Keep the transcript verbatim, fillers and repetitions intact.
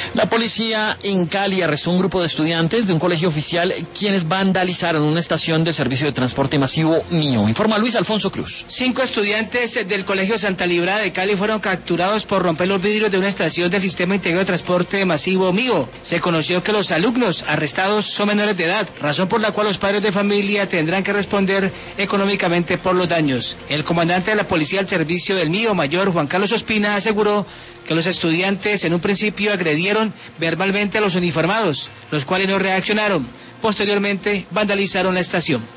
La policía en Cali arrestó un grupo de estudiantes de un colegio oficial quienes vandalizaron una estación del servicio de transporte masivo Mío. Informa Luis Alfonso Cruz. Cinco estudiantes del colegio Santa Librada de Cali fueron capturados por romper los vidrios de una estación del sistema integrado de transporte masivo Mío. Se conoció que los alumnos arrestados son menores de edad, razón por la cual los padres de familia tendrán que responder económicamente por los daños. El comandante de la policía al servicio del Mío, mayor Juan Carlos Ospina, aseguró que los estudiantes en un principio agredieron verbalmente a los uniformados, los cuales no reaccionaron. Posteriormente vandalizaron la estación.